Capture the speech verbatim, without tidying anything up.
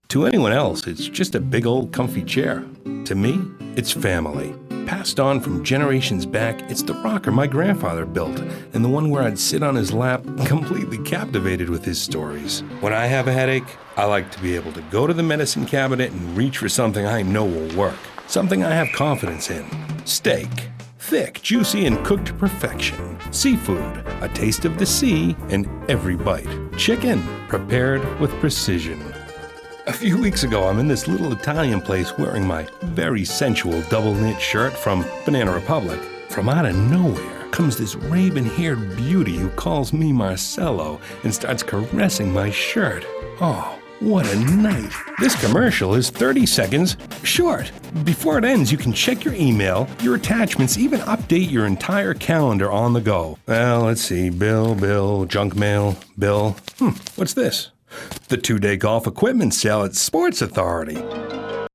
To anyone else, it's just a big old comfy chair. To me, it's family. Passed on from generations back, it's the rocker my grandfather built, and the one where I'd sit on his lap, completely captivated with his stories. When I have a headache, I like to be able to go to the medicine cabinet and reach for something I know will work. Something I have confidence in. Steak. Thick, juicy, and cooked to perfection. Seafood. A taste of the sea in every bite. Chicken. Prepared with precision. A few weeks ago, I'm in this little Italian place wearing my very sensual double-knit shirt from Banana Republic. From out of nowhere comes this raven-haired beauty who calls me Marcello and starts caressing my shirt. Oh, what a night. This commercial is thirty seconds short. Before it ends, you can check your email, your attachments, even update your entire calendar on the go. Well, let's see. Bill, Bill, junk mail, Bill. Hmm, what's this? The two-day golf equipment sale at Sports Authority.